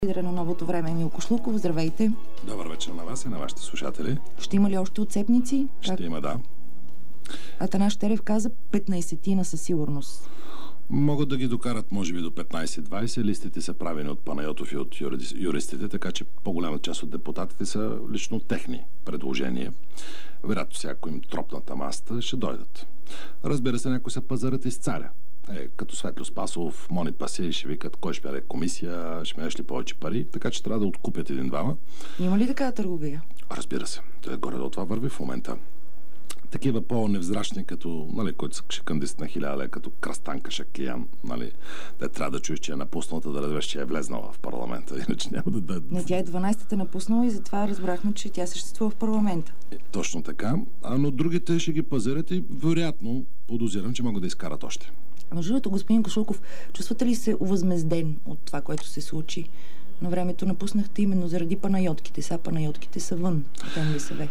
Лидера на новото време Емил Кошлуков. Здравейте! Добър вечер на вас и на вашите слушатели. Ще има ли още отцепници? Ще има, да. Атанас Щерев каза 15-тина със сигурност. Могат да ги докарат, може би, до 15-20. Листите са правени от Панайотов и от юристите, така че по-голяма част от депутатите са лично техни предложения. Вероятно, всяко им тропната маста ще дойдат. Разбира се, някои са пазарът из царя. Като Светло Спасов, Мони Паси ще викат кой ще бяде комисия, ще меш ли повече пари, така че трябва да откупят един-двама. Има ли такава търговия? Разбира се. Той горе до това върви в момента. Такива по-невзрачни, като, които ще кандидат на 1000 лева, като Крастанка Шаклиян, те трябва да чуеш, че е напусналата, да разбереш, че е влезнала в парламента, иначе няма да... Не, тя е 12-та напуснала и затова разбрахме, че тя съществува в парламента. Точно така, но другите ще ги пазарят и вероятно подозирам, че могат да изкарат още. Между другото, господин Кошлуков, чувствате ли се увъзмезден от това, което се случи? На времето напуснахте именно заради панайотките. Сега панайотките са вън от НДСВ.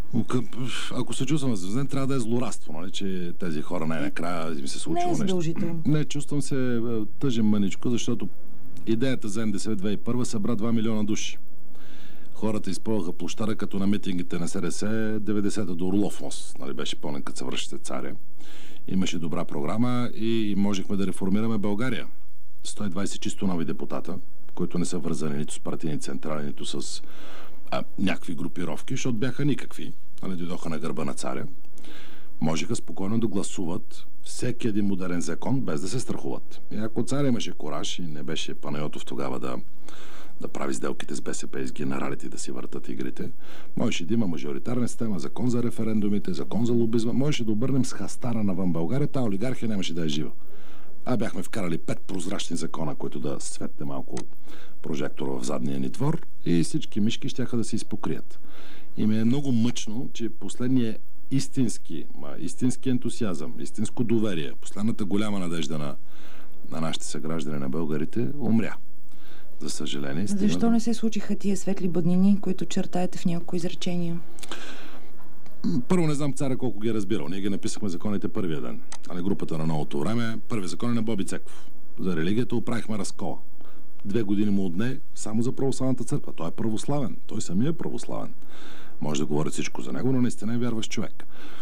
Ако се чувствам възмезден, трябва да е злорадство, че тези хора най-накрая ми се случило нещо. Не е задължително. Не, чувствам се тъжен мъничко, защото идеята за НДСВ 2001 събра 2 милиона души. Хората изпълнаха площада като на митингите на СДС 90-та до Орлов мост. Беше пълнен, като се връщате царя. Имаше добра програма и можехме да реформираме България. 120 чисто нови депутата, които не са вързани нито с партийни централи, нито с някакви групировки, защото бяха никакви. Дойдоха на гърба на царя. Можеха спокойно да гласуват всеки един модерен закон, без да се страхуват. И ако царя имаше кораж и не беше Панайотов тогава да прави сделките с БСП и с генералите и да си въртат игрите, можеше да има мажоритарна система, закон за референдумите, закон за лобизма, можеше да обърнем с хастара навън България, тази олигархия нямаше да е жива. Бяхме вкарали 5 прозрачни закона, които да светне малко прожектора в задния ни двор и всички мишки щяха да се изпокрият. И ми е много мъчно, че последният истински ентусиазъм, истинско доверие, последната голяма надежда на нашите съграждани, на българите, умря. За съжаление. Защо не се случиха тия светли бъднини, които чертаете в някои изречения? Първо не знам царя колко ги е разбирал. Ние ги написахме законите първия ден. Групата на новото време, първи закон е на Боби Цеков. За религията оправихме разкола. 2 години му отне само за православната църква. Той е православен. Той самия е православен. Може да говори всичко за него, но наистина е вярващ човек.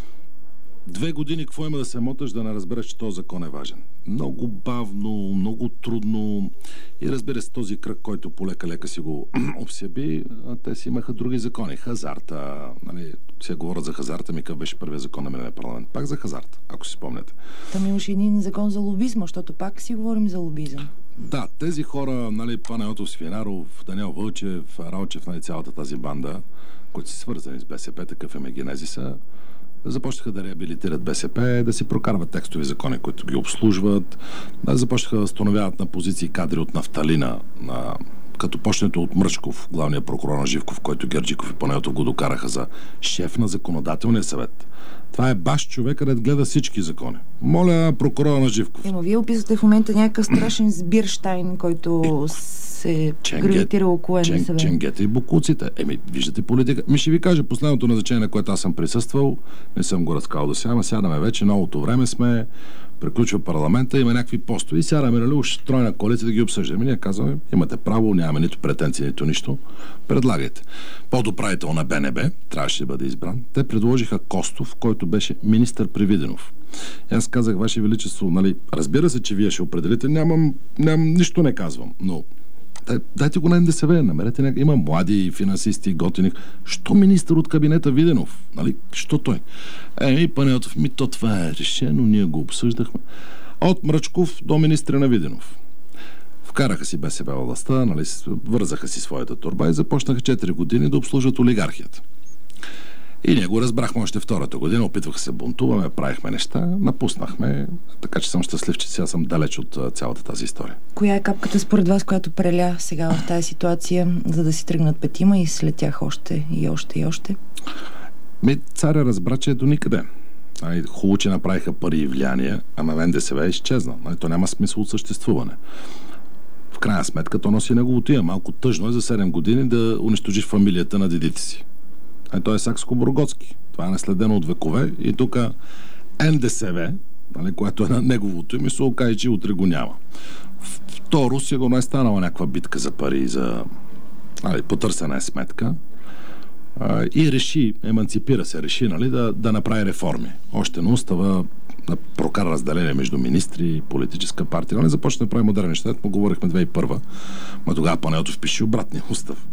2 години какво има да се моташ да не разбереш, че този закон е важен? Много бавно, много трудно. И разбира се, този кръг, който полека-лека си го обсеби, те си имаха други закони. Хазарта. Сега говорят за хазарта, какъв беше първият закон на миналия парламент. Пак за хазарта, ако си спомняте. Там имаше един закон за лобизма, защото пак си говорим за лобизъм. Да, тези хора, Панайотов, Свинаров, Даниел Вълчев, Ралчев, цялата тази банда, които си свързани с БСП, такъв е генезиса, започнаха да реабилитират БСП, да си прокарват текстови закони, които ги обслужват, започнаха да установяват на позиции кадри от нафталина, като почнето от Мръчков, главния прокурор на Живков, който Герджиков и Панайотов го докараха за шеф на законодателния съвет. Това е баш човек, където гледа всички закони. Моля, прокурора на Живков. Вие описвате в момента някакъв страшен Сбирщайн, който се гравитира около НДСВ. Ченгета и бокуците. Виждате политика. Ще ви кажа последното назначение, на което аз съм присъствал. Не съм го разказал до сега, сядаме вече, новото време сме, приключва парламента, има някакви постове и сядаме, уж тройна коалиция да ги обсъждаме. Ние казваме, имате право, нямаме нито претенции, нито нищо. Предлагайте. Подуправител на БНБ трябваше да бъде избран. Те предложиха Костов, който беше министър при Виденов. И аз казах, Ваше Величество, разбира се, че вие ще определите, нямам нищо не казвам, но дайте го на НДСВ, намерете има млади финансисти, готини. Що министър от кабинета Виденов? Що той? Панайотов, то това е решено, ние го обсъждахме. От Мръчков до министра на Виденов. Вкараха си БСП властта, вързаха си своята торба и започнаха 4 години да обслужват олигархията. И ние го разбрахме още втората година, опитваха се бунтуваме, правихме неща, напуснахме, така че съм щастлив, че сега съм далеч от цялата тази история. Коя е капката според вас, която преля сега в тази ситуация, за да си тръгнат 5 и след тях още и още и още? Царя разбра, че е до никъде. Хубаво, че направиха пари и влияние, ама НДСВ изчезна. То няма смисъл от съществуване. В крайна сметка то носи неговото име. Малко тъжно е за 7 години да унищожиш фамилията на дедите си. Той е Сакско-Бургоцки. Това е наследено от векове и тук НДСВ, което е на неговото име, се окаже, че утре го няма. Второ, сигурно е станала някаква битка за пари, за потърсена е сметка. И еманципира се, реши да направи реформи. Още на устава да прокара разделение между министри и политическа партия. Не започна да прави модерни неща, му говорихме 2001, но тогава Панайотов пише обратния устав.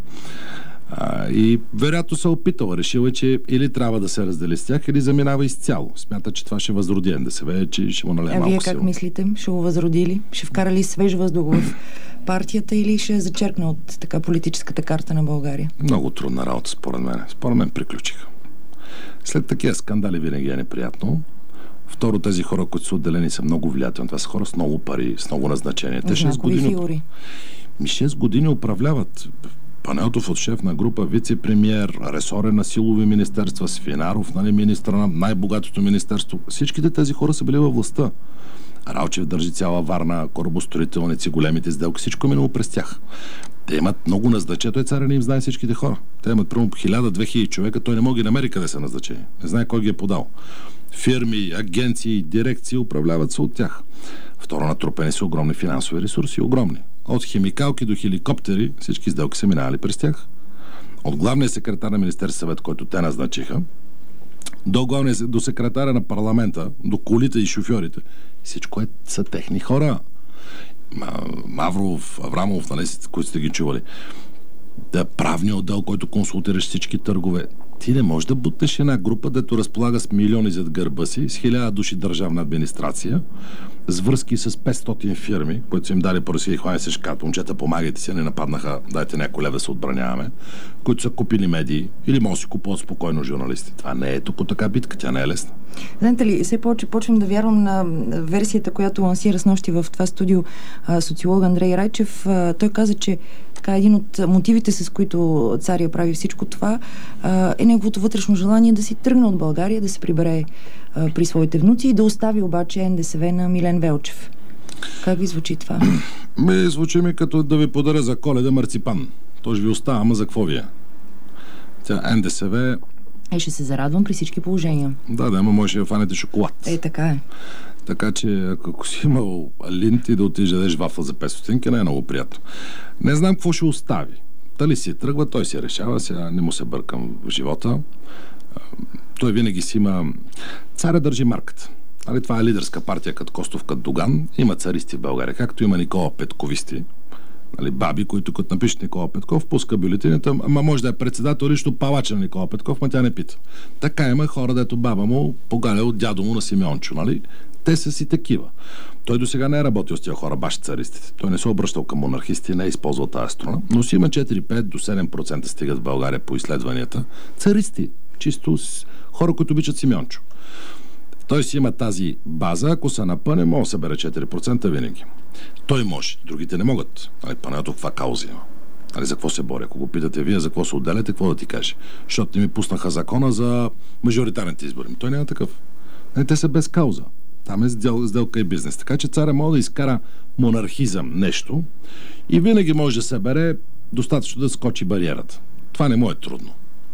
И вероятно се опитал. Решил е, че или трябва да се раздели с тях, или заминава изцяло. Смята, че това ще възроди НДСВ, че ще му налее малко сила. А вие как мислите? Ще го възроди ли? Ще вкара ли свеж въздух в партията или ще зачеркне от така политическата карта на България? Много трудна работа, според мен. Според мен приключиха. След такива скандали винаги е неприятно. Второ, тези хора, които са отделени, са много влиятелни. Това са хора с много пари, с много назначения. Те 6 години... 6 години управляват. Панайотов от шеф на група, вице-премиер, ресорен на силови министерства, Свинаров, министра на най-богатото министерство. Всичките тези хора са били във властта. Ралчев държи цяла Варна, корабостроителници, големите сделки, всичко е минало през тях. Те имат много назначения. Той царя не им знае всичките хора. Те имат примерно 1000-2000 човека, той не може да намери къде са назначени. Не знае кой ги е подал. Фирми, агенции, дирекции управляват се от тях. Второ, натрупени са огромни финансови ресурси, огромни. От химикалки до хеликоптери, всички сделки са минали през тях. От главния секретар на Министерския съвет, който те назначиха, до секретаря на парламента, до колите и шофьорите, всичко са техни хора. Мавров, Аврамов, които сте ги чували. Правният отдел, който консултираш всички търгове. Ти не можеш да бутнеш една група, дето разполага с милиони зад гърба си, с 1000 души държавна администрация, с връзки с 500 фирми, които са им дали по Русия и хвани се шкат. Момчета, помагайте си, не нападнаха, дайте някой лев да се отбраняваме, които са купили медии или може да си купуват спокойно журналисти. Това не е тук така битка, тя не е лесна. Знаете ли, все повече почвам да вярвам на версията, която лансира снощи в това студио социолог Андрей Райчев. Той каза, че един от мотивите, с които царя прави всичко това, е неговото вътрешно желание да си тръгне от България, да се прибере при своите внуци и да остави обаче НДСВ на Милен Велчев. Как ви звучи това? Звучи ми като да ви подаря за Коледа марципан. То ще ви остава, ама за какво ви е? Тя НДСВ... ще се зарадвам при всички положения. Да, ама може да фанете шоколад. Така е. Така че, ако си имал линти да отидеш да дадеш вафла за 5 стотинки, не е много приятно. Не знам какво ще остави. Дали си тръгва, той си решава, сега не му се бъркам в живота. Той винаги си има... Царя държи марката. Това е лидерска партия, като Костов, като Доган. Има царисти в България, както има Никола Петковисти. Баби, които като напишат Никола Петков, пуска бюлетината, ама може да е председател лично палача на Никола Петков, ма тя не пита. Така има хора, дето баба му погаля от дядо му на Симеончо, нали? Те са си такива. Той до сега не е работил с тия хора, баш царистите. Той не се обръщал към монархисти, не е използвал тази страна, но си има 4-5 до 7% стигат в България по изследванията. Царисти, чисто хора, които обичат Симеончо. Той си има тази база, ако се напъне, може да събере 4% винаги. Той може, другите не могат. Панайотов каква кауза има. За какво се боря? Ако го питате вие, за какво се отделяте, какво да ти каже? Защото ми пуснаха закона за мажоритарните избори. Той няма такъв. Те са без кауза. Там е сделка и бизнес. Така че царя може да изкара монархизъм нещо и винаги може да събере достатъчно да скочи бариерата. Това не му е трудно.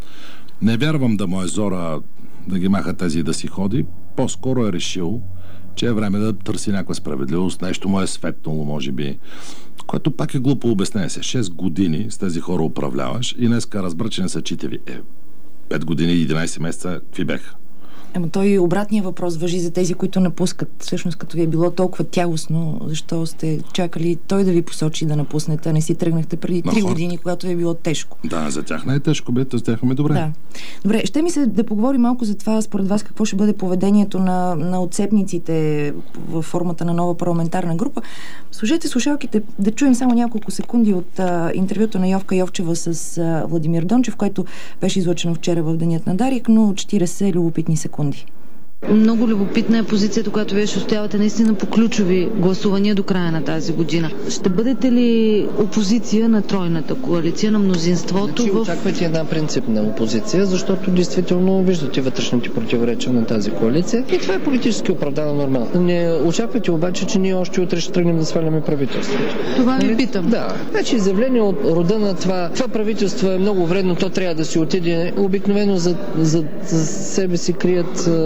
Не вярвам да му е зора да ги маха тези да си ходи. По-скоро е решил, че е време да търси някаква справедливост. Нещо му е светнало, може би. Което пак е глупо обяснение. 6 години с тези хора управляваш и днеска разбра, че не са читави. 5 години и 11 месеца, какви беха? Той обратният въпрос важи за тези, които напускат. Всъщност, като ви е било толкова тялостно, защо сте чакали той да ви посочи да напуснете, а не си тръгнахте преди 3 години, когато ви е било тежко. Да, за тях не е тежко, за тях ми добре. Да. Добре, ще ми се да поговорим малко за това, според вас, какво ще бъде поведението на отцепниците във формата на нова парламентарна група. Слушайте слушалките, да чуем само няколко секунди от интервюто на Йовка Йовчева с Владимир Дончев, което беше излъчено вчера в Денят на Дарик, но 40 любопитни секунди. Много любопитна е позицията, която вие ще устоявате наистина по ключови гласувания до края на тази година. Ще бъдете ли опозиция на тройната коалиция, на мнозинството? Очаквайте една принципна опозиция, защото действително виждате вътрешните противоречия на тази коалиция и това е политически оправдано нормално. Не очаквайте обаче, че ние още утре ще тръгнем да сваляме правителството. Това ви питам. Да. Значи изявление от рода на това правителство е много вредно, то трябва да си отиде. Обикновено за себе си крият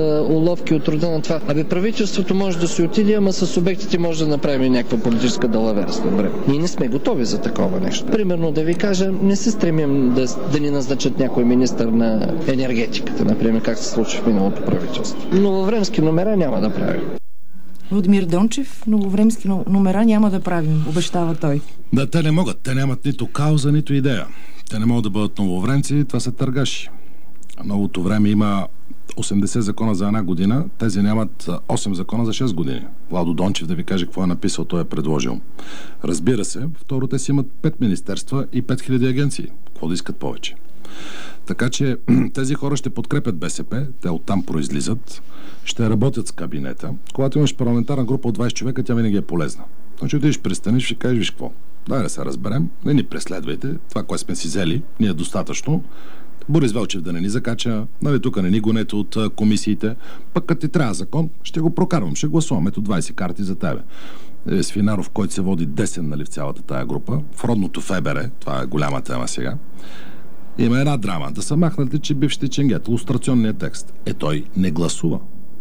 уловки от рода на това. Правителството може да се отиде, ама с субектите може да направим някаква политическа далаверс. Добре. Ние не сме готови за такова нещо. Примерно да ви кажа, не се стремим да ни назначат някой министър на енергетиката, например, как се случи в миналото правителство. Нововремски номера няма да правим. Владимир Дончев, нововремски номера няма да правим, обещава той. Да, те не могат. Те нямат нито кауза, нито идея. Те не могат да бъдат нововремци, това са търгаши. Новото време има 80 закона за една година, тези нямат 8 закона за 6 години. Владо Дончев да ви каже какво е написал, той е предложил. Разбира се, второ, те си имат 5 министерства и 5000 агенции. Какво да искат повече? Така че тези хора ще подкрепят БСП, те оттам произлизат, ще работят с кабинета. Когато имаш парламентарна група от 20 човека, тя винаги е полезна. Значи отидеш, пристаниш и кажеш, виж какво, дай да се разберем, не ни преследвайте, това, което сме си взели, ни е достатъчно. Борис Велчев да не ни закача, нали, тук не ни гонете от комисиите, пък като ти трябва закон, ще го прокарвам, ще гласувам, ето 20 карти за тебе. Свинаров, който се води десен, нали, в цялата тая група, в родното ФБР, това е голяма тема сега, има една драма, да са махнали, че бившите ченгет, лустрационният текст. Той не гласува.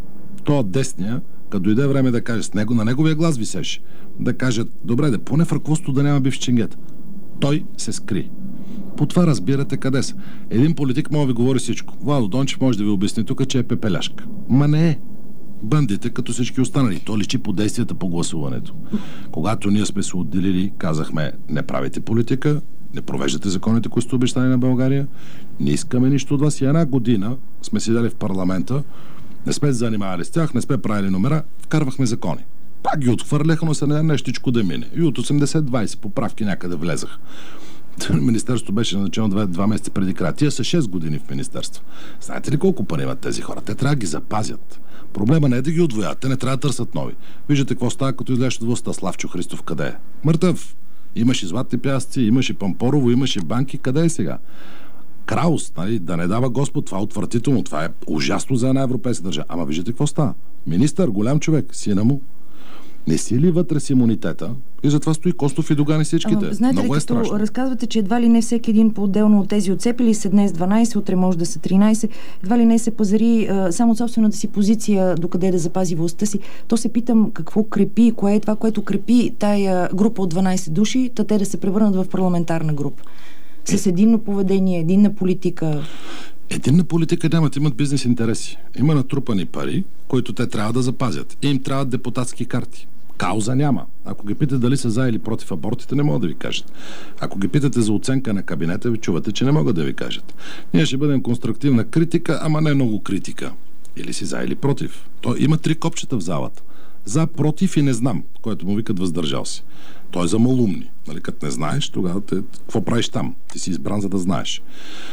То десния, като дойде време да каже с него, на неговия глас висеше, да кажат, добре, да поне в ръководството да няма бивш ченгет. Той се скри. По това разбирате къде са. Един политик може да ви говори всичко. Владо Дончев може да ви обясни тук, че е пепеляшка. Ма не е. Бандите, като всички останали. То личи по действията по гласуването. Когато ние сме се отделили, казахме, не правите политика, не провеждате законите, които сте обещали на България, не искаме нищо от вас. И една година сме седали в парламента, не сме се занимавали с тях, не сме правили номера, вкарвахме закони. Пак ги отхвърляха, но се не нещичко да мине. И от 80-20 поправки някъде влезах. Министерството беше назначено 2 месеца преди края. Тия са 6 години в министерство. Знаете ли колко пари имат тези хора? Те трябва да ги запазят. Проблема не е да ги отвоят. Те не трябва да търсят нови. Виждате какво става, като излезеш от властта. Славчо Христов къде е? Мъртъв. Имаше златни пясъци, имаше Пампорово, имаше банки. Къде е сега? Краус, нали? Да не дава Господ. Това е отвратително. Това е ужасно за една европейска държава. Ама виждате какво става? Министър, голям човек, сина му. Не си ли вътре с имунитета? И затова стои Костов и Доган и всичките. Знаете много ли, като разказвате, че едва ли не всеки един по-отделно от тези отцепили се днес 12, утре може да са 13, едва ли не се пазари само от собствената си позиция, докъде да запази властта си, то се питам какво крепи, кое е това, което крепи тая група от 12 души, те да се превърнат в парламентарна група. С единно поведение, единна политика. Единна политика нямат, имат бизнес интереси. Има натрупани пари, които те трябва да запазят. И им трябват депутатски карти. Кауза няма. Ако ги питате дали са за или против абортите, не могат да ви кажат. Ако ги питате за оценка на кабинета, ви чувате, че не могат да ви кажат. Ние ще бъдем конструктивна критика, ама не много критика. Или си за или против. То има 3 копчета в залата. За, против и не знам, което му викат въздържал се. Той е за малумни. Нали, като не знаеш, тогава какво правиш там? Ти си избран, за да знаеш.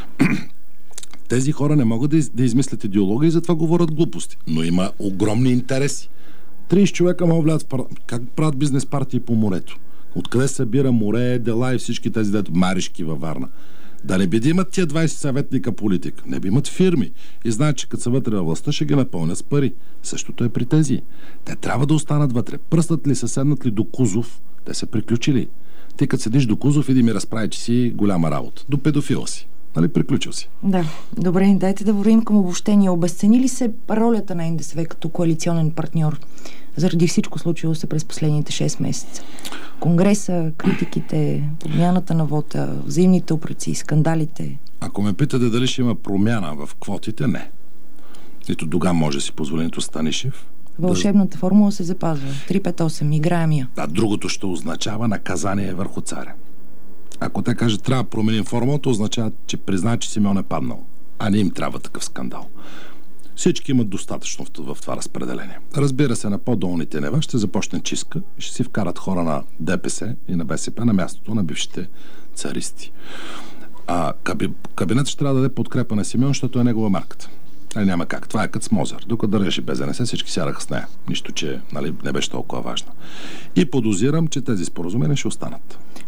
Тези хора не могат да измислят идеология и затова говорят глупости. Но има огромни интереси. 30 човека могат влязат в парламент. Как правят бизнес партии по морето? Откъде се събира море, дела и всички тези маришки във Варна? Да не би да имат тия 20 съветника политик. Не би имат фирми. И знаят, че като са вътре във властта, ще ги напълнят с пари. Същото е при тези. Те трябва да останат вътре. Пръстат ли, седнат ли до Кузов, те са приключили. Ти като седиш до Кузов, иди ми разправи, че си голяма работа. До педофила си. Нали, приключил си. Да, добре, дайте да вървим към обобщение. Обезцени ли се ролята на НДСВ като коалиционен партньор заради всичко случило се през последните 6 месеца? Конгреса, критиките, подмяната на вота, взаимните упреци, скандалите. Ако ме питате дали ще има промяна в квотите, не. Нито Доган може да си позволи, нито Станишев. Вълшебната формула се запазва. 3-5-8, играем я. Да, другото ще означава наказание върху царя. Ако те кажат, трябва да променим формулата, означава, че признаят, че Симеон е паднал. А не им трябва такъв скандал. Всички имат достатъчно в това разпределение. Разбира се, на по-долните нива ще започне чистка и ще си вкарат хора на ДПС и на БСП на мястото на бившите царисти. Кабинетът ще трябва да даде подкрепа на Симеон, защото е негова марката. Няма как. Това е като с Мозър. Докато държеше без НС, всички сядаха с нея. Нищо, че не беше толкова важно. И подозирам, че тези споразумения ще останат.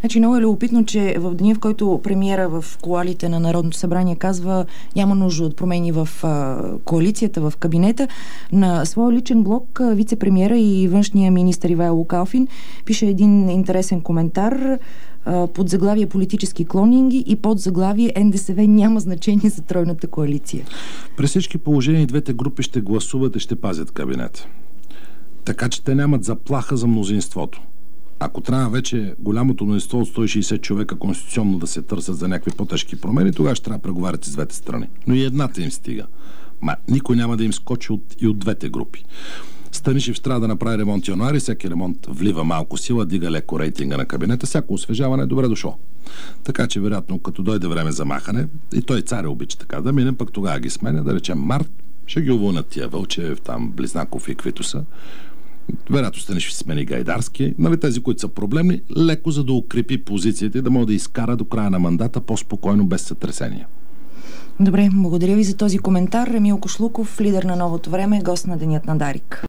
Значи много е любопитно, че в деня, в който премиера в кулуарите на Народното събрание казва няма нужда от промени в коалицията, в кабинета, на своя личен блог вице-премиера и външния министър Ивайло Калфин пише един интересен коментар под заглавие политически клонинги и под заглавие НДСВ няма значение за тройната коалиция. При всички положения двете групи ще гласуват и ще пазят кабинета. Така че те нямат заплаха за мнозинството. Ако трябва вече голямото мнозинство от 160 човека конституционно да се търсят за някакви по-тежки промени, тогава ще трябва да преговарят с двете страни. Но и едната им стига. Никой няма да им скочи и от двете групи. Станишев трябва да направи ремонт януари, всеки ремонт влива малко сила, дига леко рейтинга на кабинета, всяко освежаване е добре дошло. Така че, вероятно, като дойде време за махане, и той царя обича така да минем, пък тогава ги сменя, да речем март, ще ги уволнят тия Вълчев, там Близнаков и каквито са. Вероятно Станишев смени Гайдарски, нали, тези, които са проблемни, леко за да укрепи позициите и да може да изкара до края на мандата по-спокойно, без сътресения. Добре, благодаря ви за този коментар. Емил Кошлуков, лидер на Новото време, гост на Денят на Дарик.